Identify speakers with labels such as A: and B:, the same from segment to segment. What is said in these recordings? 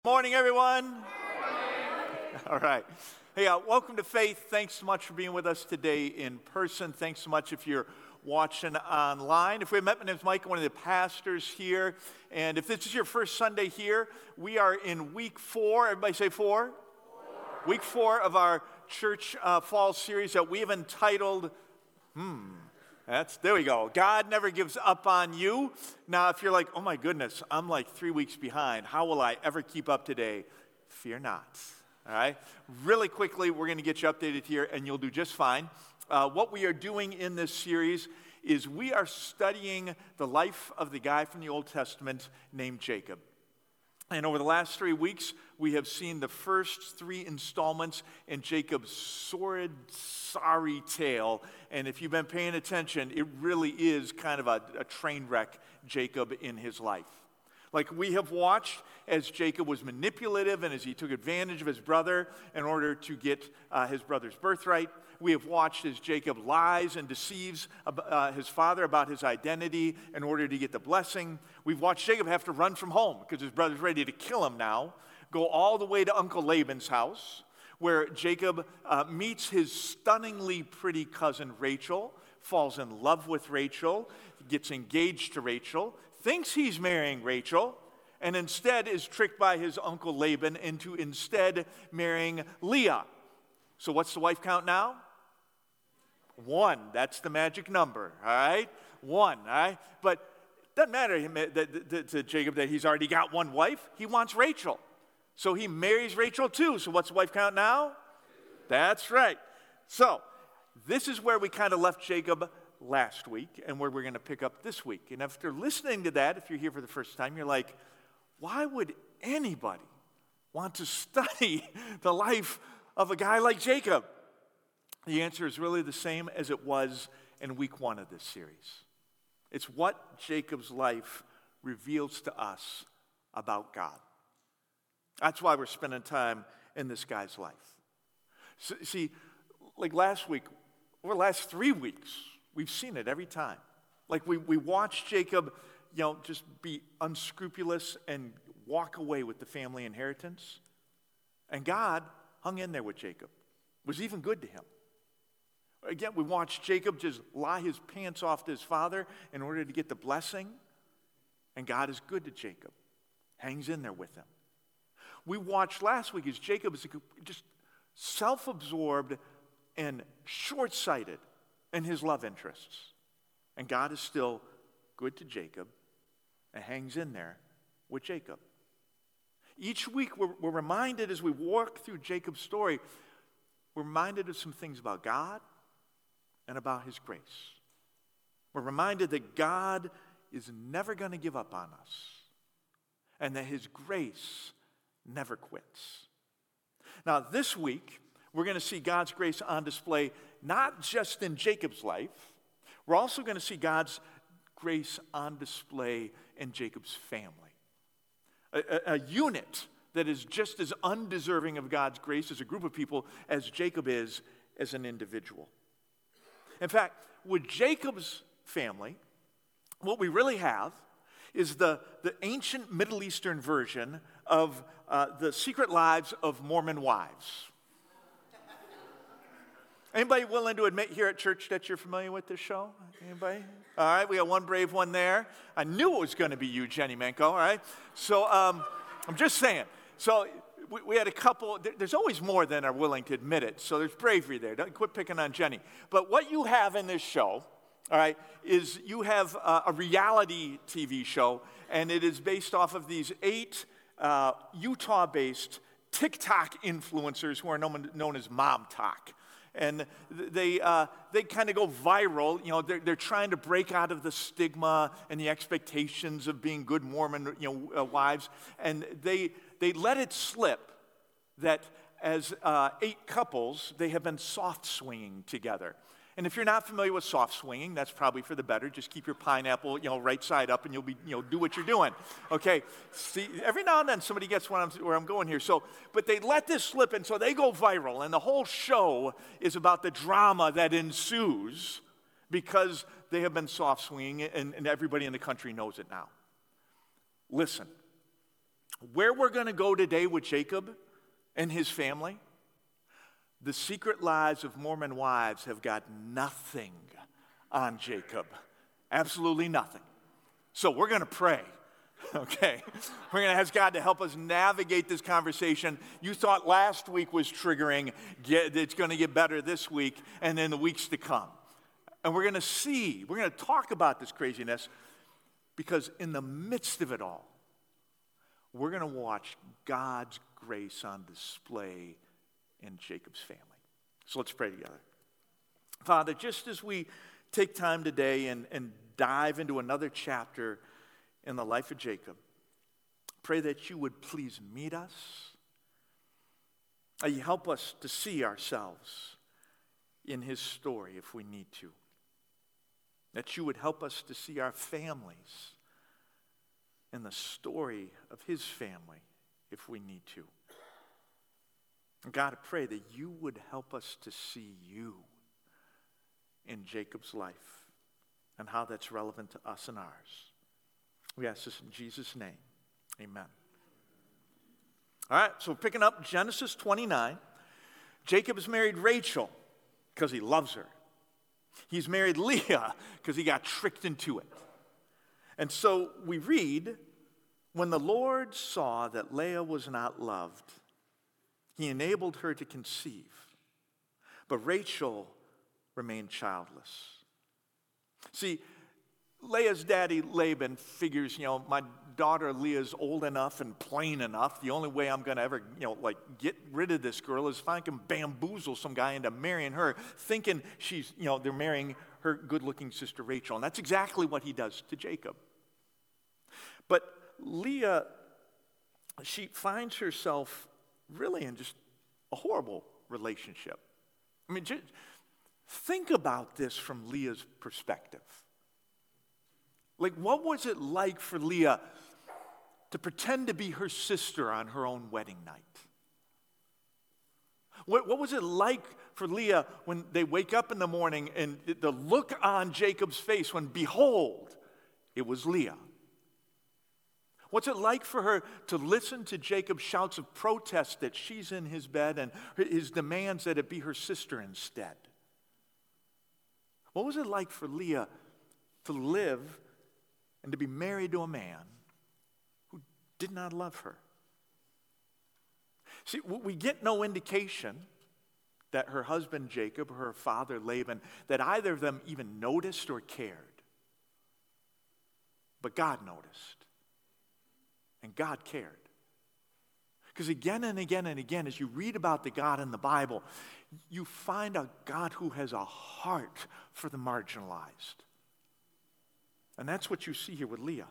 A: Morning, everyone. All right. Hey, welcome to Faith. Thanks so much for being with us today in person. Thanks so much if you're watching online. If we haven't met, my name is Mike, one of the pastors here. And if this is your first Sunday here, we are in week 4. Everybody say 4? Week 4 of our church fall series that we have entitled, there we go. God never gives up on you. Now, if you're like, oh my goodness, I'm like 3 weeks behind. How will I ever keep up today? Fear not. All right? Really quickly, we're going to get you updated here, and you'll do just fine. What we are doing in this series is we are studying the life of the guy from the Old Testament named Jacob. And over the last 3 weeks, we have seen the first 3 installments in Jacob's sordid, sorry tale. And if you've been paying attention, it really is kind of a train wreck, Jacob, in his life. Like we have watched as Jacob was manipulative and as he took advantage of his brother in order to get his brother's birthright. We have watched as Jacob lies and deceives his father about his identity in order to get the blessing. We've watched Jacob have to run from home because his brother's ready to kill him now. Go all the way to Uncle Laban's house, where Jacob meets his stunningly pretty cousin Rachel, falls in love with Rachel, gets engaged to Rachel, thinks he's marrying Rachel, and instead is tricked by his Uncle Laban into instead marrying Leah. So what's the wife count now? 1. That's the magic number, all right? 1, all right? But it doesn't matter to Jacob that he's already got 1 wife. He wants Rachel. So he marries Rachel too. So what's the wife count now? That's right. So this is where we kind of left Jacob last week and where we're going to pick up this week. And after listening to that, if you're here for the first time, you're like, why would anybody want to study the life of a guy like Jacob? The answer is really the same as it was in week 1 of this series. It's what Jacob's life reveals to us about God. That's why we're spending time in this guy's life. So, see, like last week, over the last 3 weeks, we've seen it every time. Like we watched Jacob, just be unscrupulous and walk away with the family inheritance. And God hung in there with Jacob, was even good to him. Again, we watched Jacob just lie his pants off to his father in order to get the blessing. And God is good to Jacob, hangs in there with him. We watched last week as Jacob is just self-absorbed and short-sighted in his love interests. And God is still good to Jacob and hangs in there with Jacob. Each week we're reminded as we walk through Jacob's story, we're reminded of some things about God and about his grace. We're reminded that God is never going to give up on us and that his grace never quits. Now, this week, we're going to see God's grace on display not just in Jacob's life. We're also going to see God's grace on display in Jacob's family. A unit that is just as undeserving of God's grace as a group of people as Jacob is as an individual. In fact, with Jacob's family, what we really have is the ancient Middle Eastern version of the secret lives of Mormon wives. Anybody willing to admit here at church that you're familiar with this show? Anybody? All right, we got one brave one there. I knew it was going to be you, Jenny Menko, all right? So I'm just saying. So we had a couple. There's always more than are willing to admit it. So there's bravery there. Don't quit picking on Jenny. But what you have in this show, all right, is you have a reality TV show, and it is based off of these 8 Utah-based TikTok influencers who are known as Mom Talk. And they kind of go viral. They're trying to break out of the stigma and the expectations of being good Mormon, wives. And they let it slip that as 8 couples, they have been soft swinging together. And if you're not familiar with soft swinging, that's probably for the better. Just keep your pineapple, right side up, and you'll be, do what you're doing. Okay. See, every now and then somebody gets where I'm going here. So, but they let this slip, and so they go viral, and the whole show is about the drama that ensues because they have been soft swinging, and everybody in the country knows it now. Listen, Where we're going to go today with Jacob and his family, the secret lives of Mormon wives have got nothing on Jacob. Absolutely nothing. So we're going to pray. Okay, we're going to ask God to help us navigate this conversation. You thought last week was triggering. It's going to get better this week and in the weeks to come. And we're going to talk about this craziness because in the midst of it all, we're going to watch God's grace on display in Jacob's family. So let's pray together. Father, just as we take time today and dive into another chapter in the life of Jacob, pray that you would please meet us. You help us to see ourselves in his story if we need to. That you would help us to see our families in the story of his family if we need to. And God, I pray that you would help us to see you in Jacob's life and how that's relevant to us and ours. We ask this in Jesus' name. Amen. All right, so picking up Genesis 29, Jacob has married Rachel because he loves her. He's married Leah because he got tricked into it. And so we read, when the Lord saw that Leah was not loved, he enabled her to conceive, but Rachel remained childless. See, Leah's daddy, Laban, figures, my daughter Leah's old enough and plain enough. The only way I'm going to ever, get rid of this girl is if I can bamboozle some guy into marrying her, thinking she's, they're marrying her good-looking sister Rachel. And that's exactly what he does to Jacob. But Leah, she finds herself really in just a horrible relationship. I mean, just think about this from Leah's perspective. Like, what was it like for Leah to pretend to be her sister on her own wedding night? What was it like for Leah when they wake up in the morning and the look on Jacob's face when, behold, it was Leah? What's it like for her to listen to Jacob's shouts of protest that she's in his bed and his demands that it be her sister instead? What was it like for Leah to live and to be married to a man who did not love her? See, we get no indication that her husband Jacob or her father Laban, that either of them even noticed or cared. But God noticed. And God cared. Because again and again and again, as you read about the God in the Bible, you find a God who has a heart for the marginalized. And that's what you see here with Leah.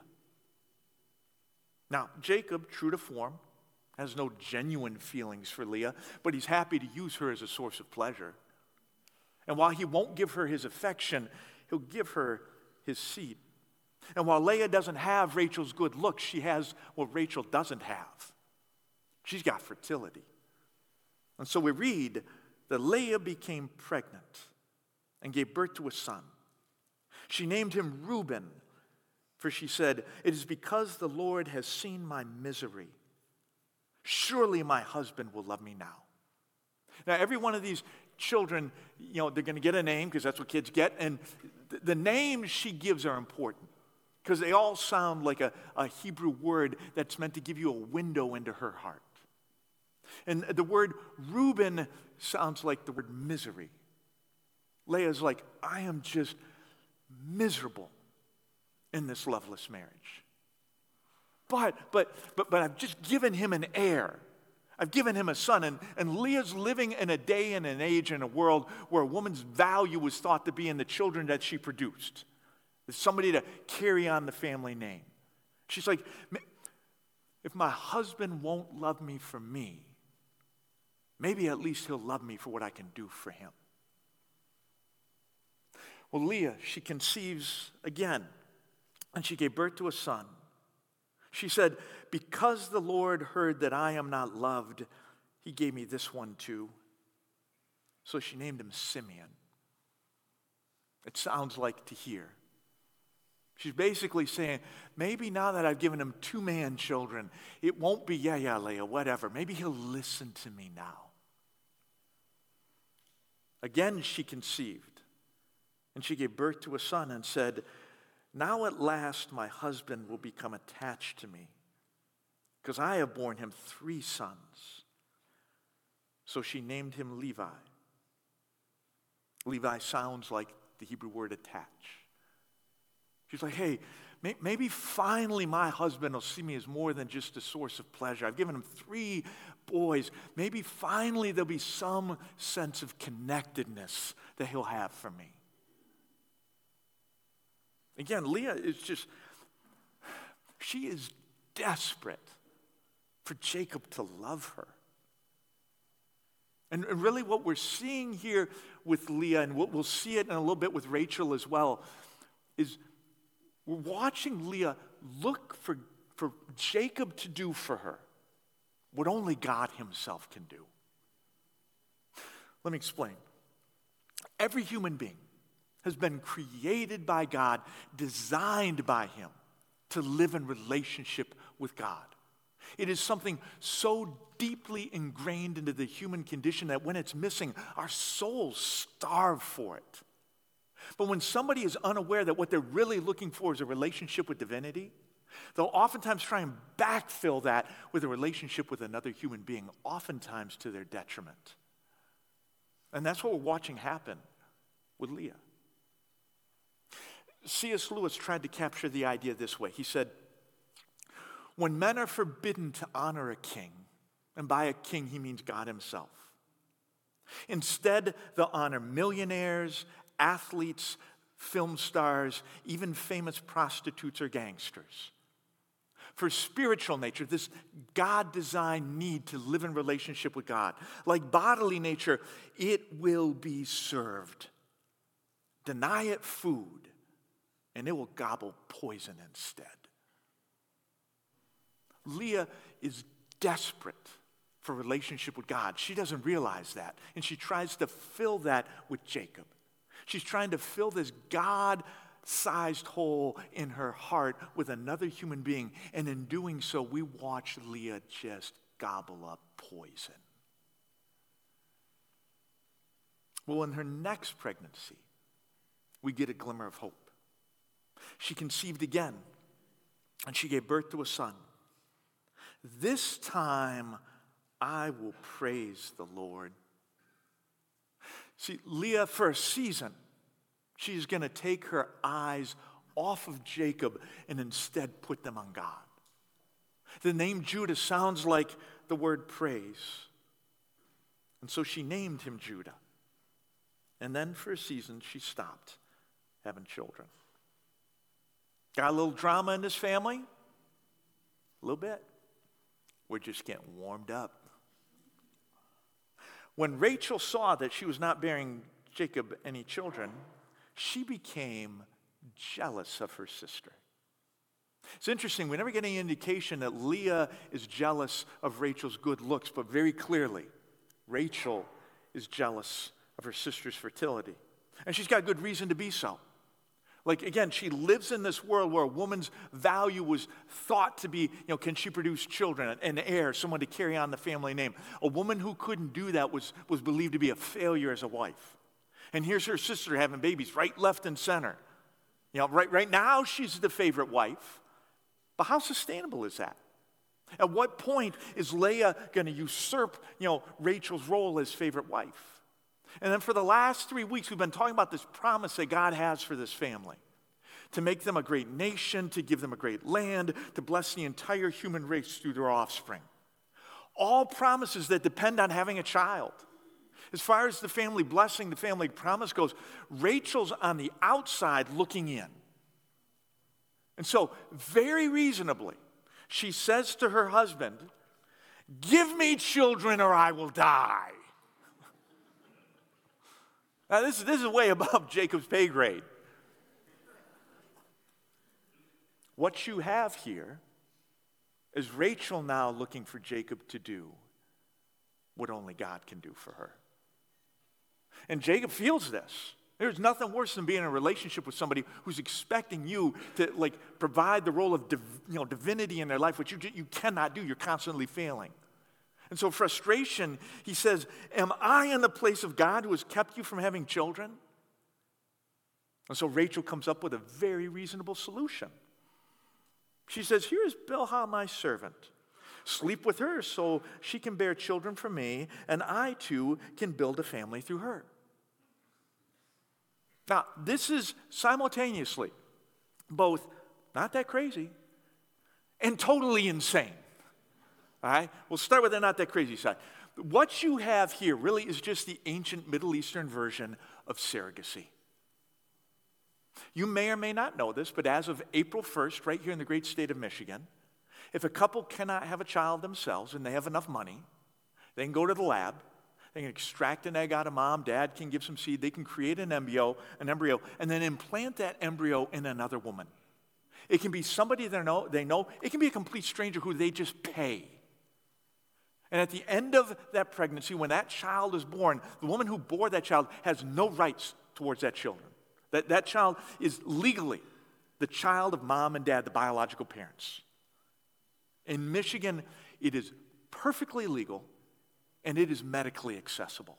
A: Now, Jacob, true to form, has no genuine feelings for Leah, but he's happy to use her as a source of pleasure. And while he won't give her his affection, he'll give her his seed. And while Leah doesn't have Rachel's good looks, she has what Rachel doesn't have. She's got fertility. And so we read that Leah became pregnant and gave birth to a son. She named him Reuben, for she said, "It is because the Lord has seen my misery. Surely my husband will love me now." Now, every one of these children, they're going to get a name because that's what kids get. And the names she gives are important because they all sound like a Hebrew word that's meant to give you a window into her heart. And the word Reuben sounds like the word misery. Leah's like, I am just miserable in this loveless marriage. But I've just given him an heir. I've given him a son. And Leah's living in a day and an age in a world where a woman's value was thought to be in the children that she produced. There's somebody to carry on the family name. She's like, if my husband won't love me for me, maybe at least he'll love me for what I can do for him. Well, Leah, she conceives again, and she gave birth to a son. She said, because the Lord heard that I am not loved, he gave me this one too. So she named him Simeon. It sounds like to hear. She's basically saying, maybe now that I've given him 2 man children, it won't be, yeah, Leah, whatever. Maybe he'll listen to me now. Again, she conceived, and she gave birth to a son and said, now at last my husband will become attached to me, because I have borne him 3 sons. So she named him Levi. Levi sounds like the Hebrew word attach. She's like, hey, maybe finally my husband will see me as more than just a source of pleasure. I've given him 3 boys. Maybe finally there'll be some sense of connectedness that he'll have for me. Again, Leah is she is desperate for Jacob to love her. And really what we're seeing here with Leah, and we'll see it in a little bit with Rachel as well, is we're watching Leah look for Jacob to do for her what only God himself can do. Let me explain. Every human being has been created by God, designed by him to live in relationship with God. It is something so deeply ingrained into the human condition that when it's missing, our souls starve for it. But when somebody is unaware that what they're really looking for is a relationship with divinity, they'll oftentimes try and backfill that with a relationship with another human being, oftentimes to their detriment. And that's what we're watching happen with Leah. C.S. Lewis tried to capture the idea this way. He said, when men are forbidden to honor a king, and by a king he means God himself, instead they'll honor millionaires, athletes, film stars, even famous prostitutes or gangsters. For spiritual nature, this God-designed need to live in relationship with God, like bodily nature, it will be served. Deny it food, and it will gobble poison instead. Leah is desperate for relationship with God. She doesn't realize that, and she tries to fill that with Jacob. She's trying to fill this God-sized hole in her heart with another human being, and in doing so, we watch Leah just gobble up poison. Well, in her next pregnancy, we get a glimmer of hope. She conceived again, and she gave birth to a son. This time I will praise the Lord. See, Leah, for a season, she's going to take her eyes off of Jacob and instead put them on God. The name Judah sounds like the word praise. And so she named him Judah. And then for a season, she stopped having children. Got a little drama in this family? A little bit. We're just getting warmed up. When Rachel saw that she was not bearing Jacob any children, she became jealous of her sister. It's interesting, we never get any indication that Leah is jealous of Rachel's good looks, but very clearly, Rachel is jealous of her sister's fertility. And she's got good reason to be so. Like, again, she lives in this world where a woman's value was thought to be, can she produce children, an heir, someone to carry on the family name. A woman who couldn't do that was believed to be a failure as a wife. And here's her sister having babies right, left, and center. Right now she's the favorite wife. But how sustainable is that? At what point is Leah going to usurp, Rachel's role as favorite wife? And then for the last 3 weeks, we've been talking about this promise that God has for this family. To make them a great nation, to give them a great land, to bless the entire human race through their offspring. All promises that depend on having a child. As far as the family blessing, the family promise goes, Rachel's on the outside looking in. And so, very reasonably, she says to her husband, "Give me children or I will die." Now, this is way above Jacob's pay grade. What you have here is Rachel now looking for Jacob to do what only God can do for her. And Jacob feels this. There's nothing worse than being in a relationship with somebody who's expecting you to provide the role of divinity in their life, which you cannot do. You're constantly failing. And so frustration, he says, am I in the place of God who has kept you from having children? And so Rachel comes up with a very reasonable solution. She says, here is Bilhah, my servant. Sleep with her so she can bear children for me, and I too can build a family through her. Now, this is simultaneously both not that crazy and totally insane. All right? We'll start with the not that crazy side. What you have here really is just the ancient Middle Eastern version of surrogacy. You may or may not know this, but as of April 1st, right here in the great state of Michigan, if a couple cannot have a child themselves and they have enough money, they can go to the lab, they can extract an egg out of mom, dad can give some seed, they can create an embryo, and then implant that embryo in another woman. It can be somebody they know, it can be a complete stranger who they just pay. And at the end of that pregnancy, when that child is born, the woman who bore that child has no rights towards that children. That child is legally the child of mom and dad, the biological parents. In Michigan, it is perfectly legal and it is medically accessible.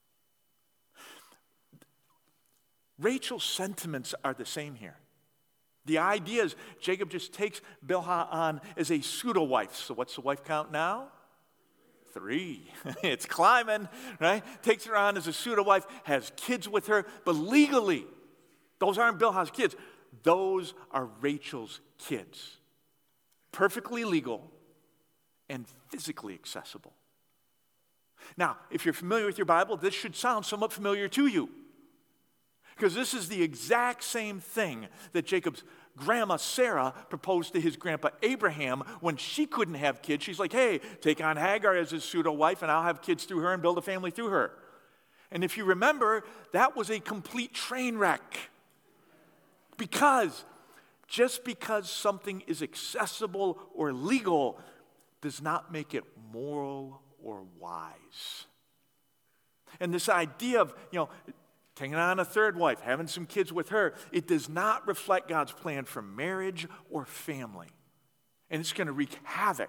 A: Rachel's sentiments are the same here. The idea is Jacob just takes Bilhah on as a pseudo-wife. So what's the wife count now? 3. It's climbing, right? Takes her on as a pseudo-wife, has kids with her, but legally, those aren't Bilhah's kids. Those are Rachel's kids. Perfectly legal and physically accessible. Now, if you're familiar with your Bible, this should sound somewhat familiar to you. Because this is the exact same thing that Jacob's grandma Sarah proposed to his grandpa Abraham when she couldn't have kids. She's like, hey, take on Hagar as his pseudo-wife and I'll have kids through her and build a family through her. And if you remember, that was a complete train wreck. Because just because something is accessible or legal does not make it moral or wise. And this idea of, taking on a third wife, having some kids with her, it does not reflect God's plan for marriage or family. And it's going to wreak havoc.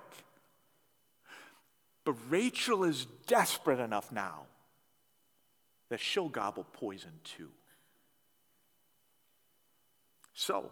A: But Rachel is desperate enough now that she'll gobble poison too. So,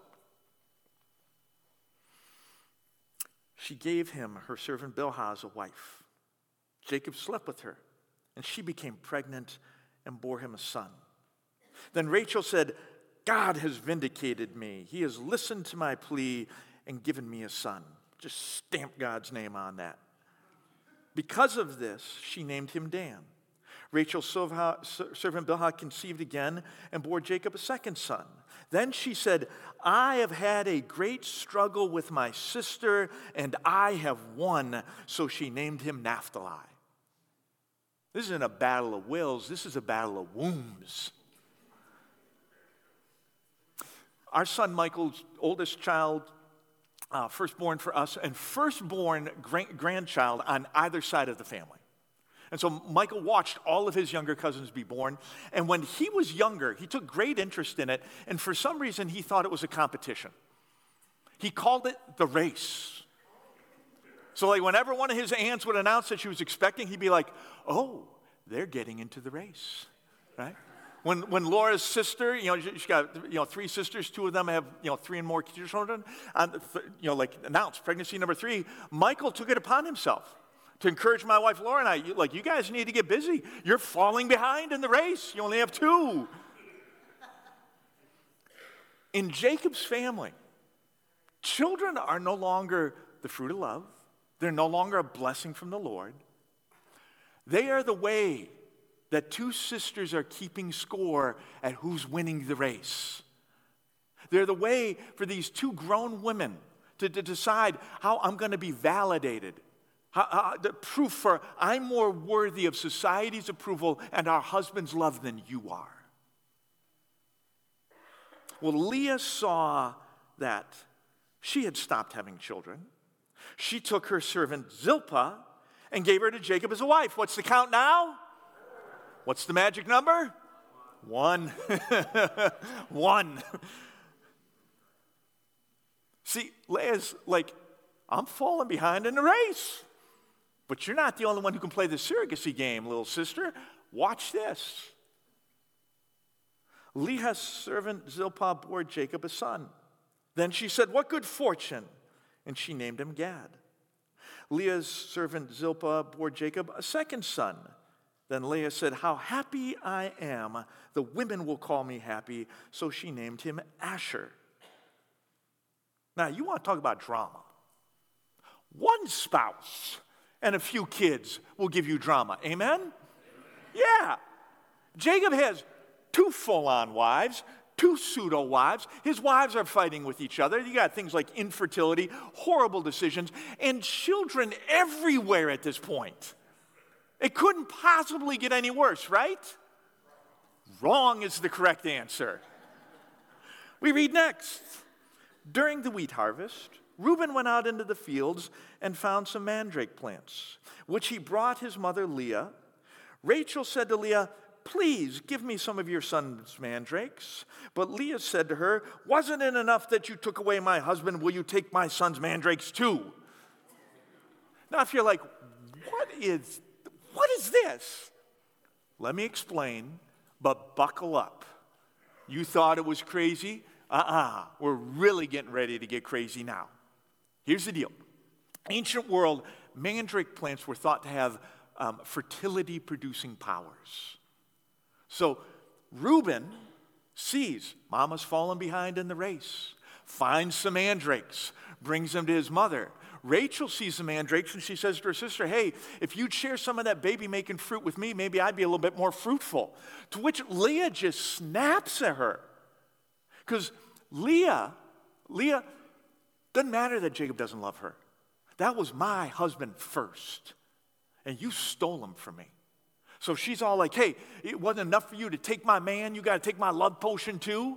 A: she gave him her servant Bilhah as a wife. Jacob slept with her, and she became pregnant and bore him a son. Then Rachel said, God has vindicated me. He has listened to my plea and given me a son. Just stamp God's name on that. Because of this, she named him Dan. Rachel's servant Bilhah conceived again and bore Jacob a second son. Then she said, I have had a great struggle with my sister, and I have won. So she named him Naphtali. This isn't a battle of wills. This is a battle of wombs. Our son Michael's oldest child, firstborn for us, and firstborn grandchild on either side of the family. And so Michael watched all of his younger cousins be born. And when he was younger, he took great interest in it. And for some reason, he thought it was a competition. He called it the race. So whenever one of his aunts would announce that she was expecting, he'd be like, oh, they're getting into the race, right? When Laura's sister, she's got 3 sisters, 2 of them have 3 and more children, announced pregnancy number 3, Michael took it upon himself to encourage my wife Laura and I, you guys need to get busy. You're falling behind in the race. You only have 2. In Jacob's family, children are no longer the fruit of love. They're no longer a blessing from the Lord. They are the way that 2 sisters are keeping score at who's winning the race. They're the way for these 2 grown women to decide how I'm going to be validated. The proof for I'm more worthy of society's approval and our husband's love than you are. Well, Leah saw that she had stopped having children. She took her servant Zilpah and gave her to Jacob as a wife. What's the count now? What's the magic number? One. One. See, Leah's like, I'm falling behind in the race. But you're not the only one who can play the surrogacy game, little sister. Watch this. Leah's servant Zilpah bore Jacob a son. Then she said, what good fortune? And she named him Gad. Leah's servant Zilpah bore Jacob a second son. Then Leah said, how happy I am. The women will call me happy. So she named him Asher. Now, you want to talk about drama. One spouse and a few kids will give you drama. Amen? Yeah. Jacob has 2 full-on wives, 2 pseudo-wives. His wives are fighting with each other. You got things like infertility, horrible decisions, and children everywhere at this point. It couldn't possibly get any worse, right? Wrong is the correct answer. We read next. During the wheat harvest, Reuben went out into the fields and found some mandrake plants, which he brought his mother Leah. Rachel said to Leah, please give me some of your son's mandrakes. But Leah said to her, wasn't it enough that you took away my husband? Will you take my son's mandrakes too? Now, if you're like, what is this? Let me explain, but buckle up. You thought it was crazy? We're really getting ready to get crazy now. Here's the deal. Ancient world, mandrake plants were thought to have fertility-producing powers. So Reuben sees Mama's fallen behind in the race, finds some mandrakes, brings them to his mother. Rachel sees the mandrakes and she says to her sister, hey, if you'd share some of that baby-making fruit with me, maybe I'd be a little bit more fruitful. To which Leah just snaps at her. Because Leah, doesn't matter that Jacob doesn't love her. That was my husband first. And you stole him from me. So she's all like, hey, it wasn't enough for you to take my man. You got to take my love potion too.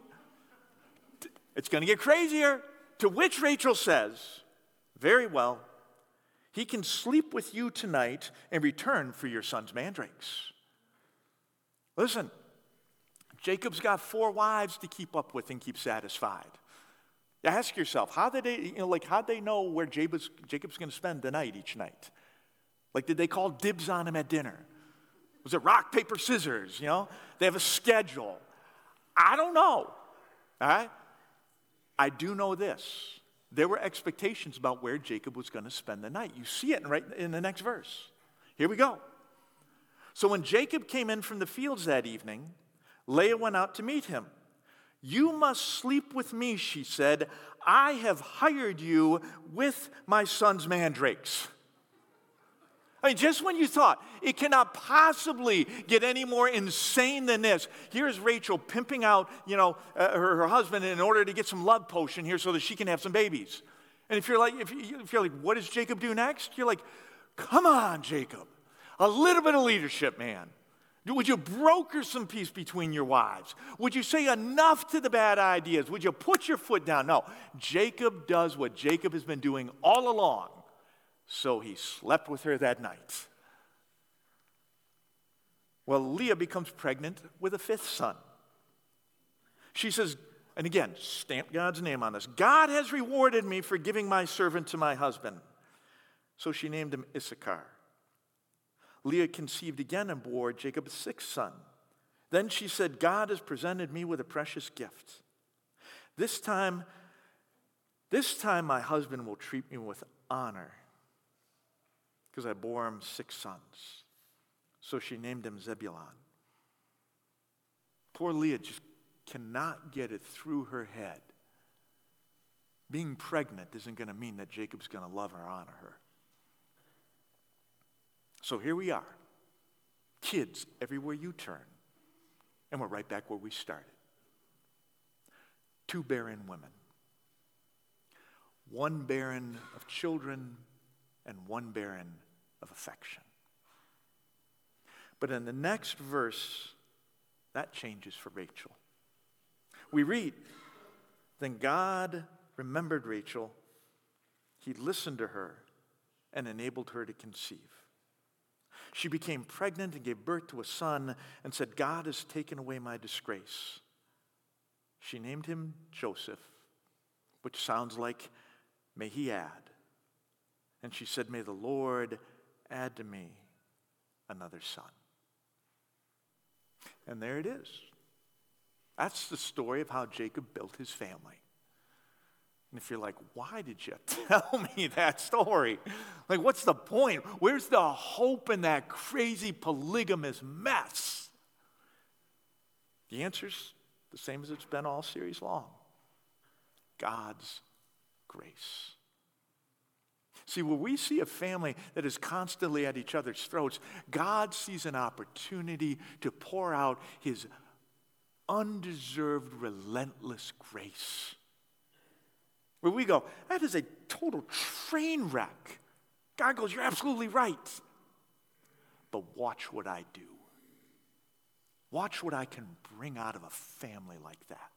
A: It's going to get crazier. To which Rachel says, very well, he can sleep with you tonight in return for your son's mandrakes. Listen, Jacob's got 4 wives to keep up with and keep satisfied. Ask yourself, how'd they know where Jacob's going to spend the night each night? Like, did they call dibs on him at dinner? Was it rock, paper, scissors? They have a schedule. I don't know. All right? I do know this. There were expectations about where Jacob was going to spend the night. You see it right in the next verse. Here we go. So when Jacob came in from the fields that evening, Leah went out to meet him. You must sleep with me, she said. I have hired you with my son's mandrakes. I mean, just when you thought it cannot possibly get any more insane than this, here's Rachel pimping out, her husband in order to get some love potion here so that she can have some babies. And if you're like, what does Jacob do next? You're like, come on, Jacob, a little bit of leadership, man. Would you broker some peace between your wives? Would you say enough to the bad ideas? Would you put your foot down? No, Jacob does what Jacob has been doing all along. So he slept with her that night. Well, Leah becomes pregnant with a 5th son. She says, and again, stamp God's name on this, God has rewarded me for giving my servant to my husband. So she named him Issachar. Leah conceived again and bore Jacob a 6th son. Then she said, God has presented me with a precious gift. This time my husband will treat me with honor, because I bore him 6 sons. So she named him Zebulun. Poor Leah just cannot get it through her head. Being pregnant isn't going to mean that Jacob's going to love or honor her. So here we are, kids everywhere you turn, and we're right back where we started. 2 barren women. 1 barren of children and 1 barren of affection. But in the next verse, that changes for Rachel. We read, then God remembered Rachel. He listened to her and enabled her to conceive. She became pregnant and gave birth to a son and said, God has taken away my disgrace. She named him Joseph, which sounds like, may he add. And she said, may the Lord add to me another son. And there it is. That's the story of how Jacob built his family. And if you're like, why did you tell me that story? Like, what's the point? Where's the hope in that crazy polygamous mess? The answer's the same as it's been all series long. God's grace. See, where we see a family that is constantly at each other's throats, God sees an opportunity to pour out his undeserved, relentless grace. Where we go, that is a total train wreck. God goes, you're absolutely right. But watch what I do. Watch what I can bring out of a family like that.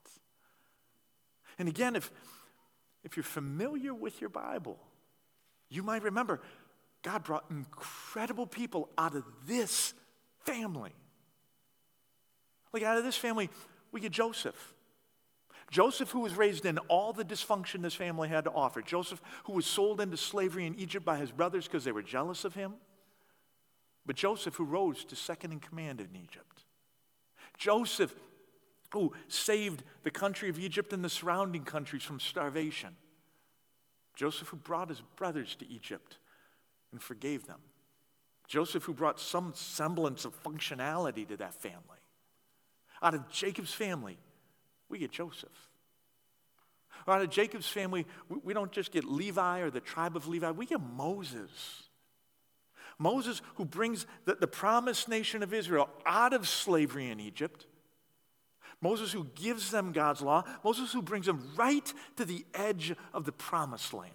A: And again, if you're familiar with your Bible, you might remember God brought incredible people out of this family. Like out of this family, we get Joseph. Joseph, who was raised in all the dysfunction this family had to offer. Joseph, who was sold into slavery in Egypt by his brothers because they were jealous of him. But Joseph, who rose to second in command in Egypt. Joseph, who saved the country of Egypt and the surrounding countries from starvation. Joseph, who brought his brothers to Egypt and forgave them. Joseph, who brought some semblance of functionality to that family. Out of Jacob's family, we get Joseph. Out of Jacob's family, we don't just get Levi or the tribe of Levi, we get Moses. Moses, who brings the promised nation of Israel out of slavery in Egypt. Moses, who gives them God's law. Moses, who brings them right to the edge of the promised land.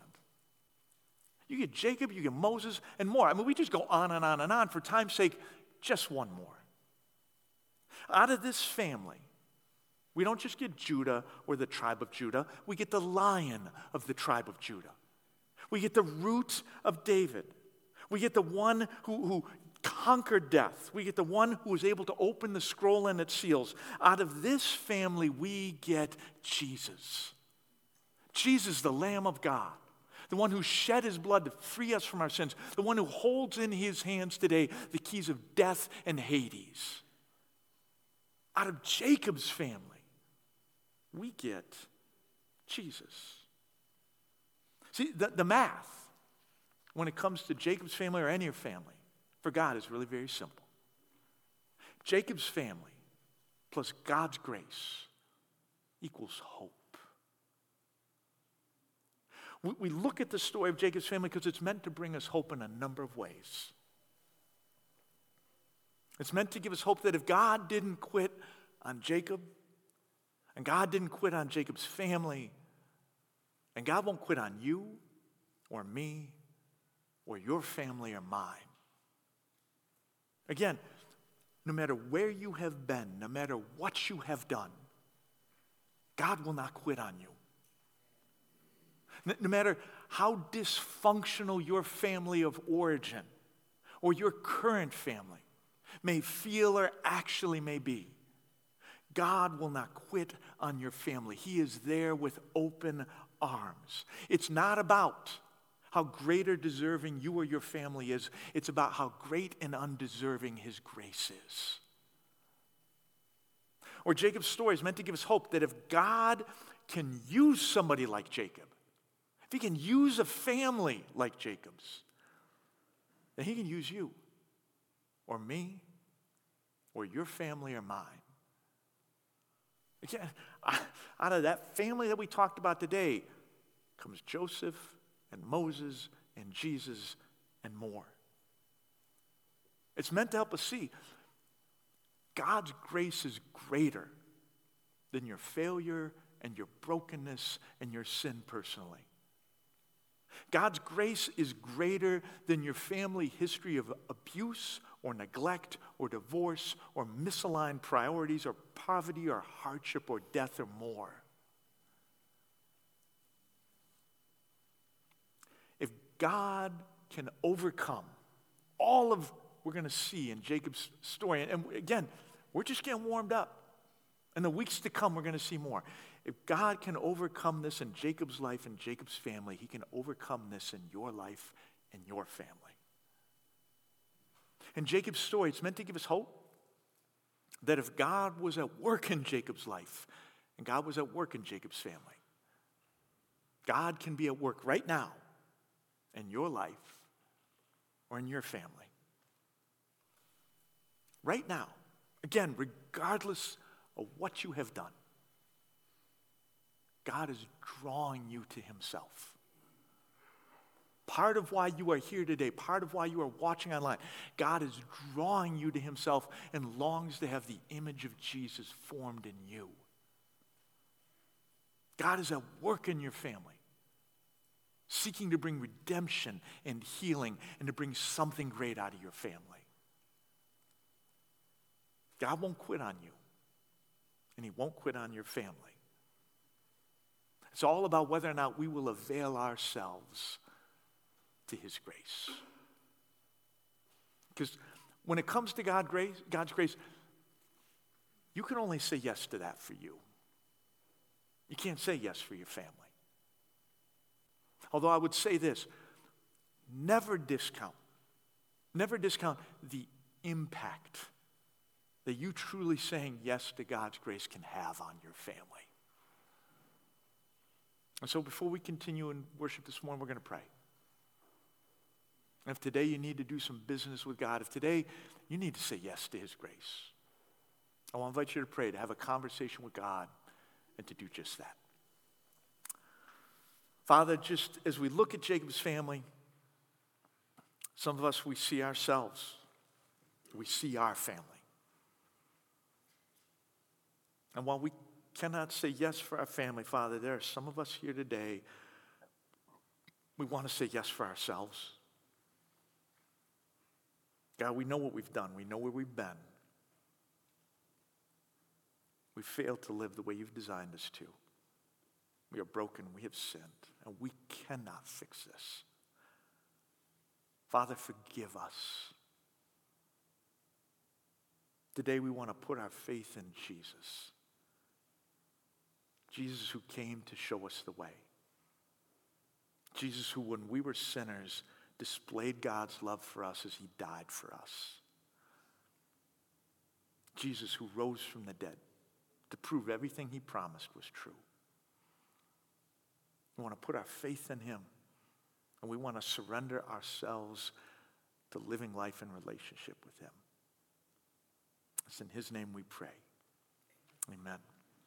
A: You get Jacob, you get Moses, and more. I mean, we just go on and on and on. For time's sake, just one more. Out of this family, we don't just get Judah or the tribe of Judah. We get the Lion of the tribe of Judah. We get the root of David. We get the one who conquered death. We get the one who was able to open the scroll and its seals. Out of this family, we get Jesus. Jesus, the Lamb of God. The one who shed his blood to free us from our sins. The one who holds in his hands today the keys of death and Hades. Out of Jacob's family, we get Jesus. See, the math, when it comes to Jacob's family or any of your family, for God is really very simple. Jacob's family plus God's grace equals hope. We look at the story of Jacob's family because it's meant to bring us hope in a number of ways. It's meant to give us hope that if God didn't quit on Jacob, and God didn't quit on Jacob's family, and God won't quit on you or me or your family or mine. Again, no matter where you have been, no matter what you have done, God will not quit on you. No matter how dysfunctional your family of origin or your current family may feel or actually may be, God will not quit on your family. He is there with open arms. It's not about how great or deserving you or your family is. It's about how great and undeserving his grace is. Or Jacob's story is meant to give us hope that if God can use somebody like Jacob, if he can use a family like Jacob's, then he can use you or me or your family or mine. Again, out of that family that we talked about today comes Joseph and Moses and Jesus and more. It's meant to help us see God's grace is greater than your failure and your brokenness and your sin personally. God's grace is greater than your family history of abuse or neglect or divorce or misaligned priorities or poverty or hardship or death or more. If God can overcome all of we're going to see in Jacob's story. And again, we're just getting warmed up. In the weeks to come, we're going to see more. If God can overcome this in Jacob's life and Jacob's family, he can overcome this in your life and your family. In Jacob's story, it's meant to give us hope that if God was at work in Jacob's life and God was at work in Jacob's family, God can be at work right now in your life or in your family. Right now. Again, regardless of what you have done, God is drawing you to himself. Part of why you are here today, part of why you are watching online, God is drawing you to himself and longs to have the image of Jesus formed in you. God is at work in your family, seeking to bring redemption and healing and to bring something great out of your family. God won't quit on you, and he won't quit on your family. It's all about whether or not we will avail ourselves to his grace. Because when it comes to God's grace, you can only say yes to that for you. You can't say yes for your family. Although I would say this, never discount the impact that you truly saying yes to God's grace can have on your family. And so before we continue in worship this morning, we're going to pray. And if today you need to do some business with God, if today you need to say yes to his grace, I want to invite you to pray, to have a conversation with God, and to do just that. Father, just as we look at Jacob's family, some of us, we see ourselves. We see our family. And while we cannot say yes for our family, Father, there are some of us here today, we want to say yes for ourselves. God, we know what we've done. We know where we've been. We failed to live the way you've designed us to. We are broken. We have sinned. And we cannot fix this. Father, forgive us. Today we want to put our faith in Jesus. Jesus who came to show us the way. Jesus who, when we were sinners, displayed God's love for us as he died for us. Jesus who rose from the dead to prove everything he promised was true. We want to put our faith in him, and we want to surrender ourselves to living life in relationship with him. It's in his name we pray. Amen.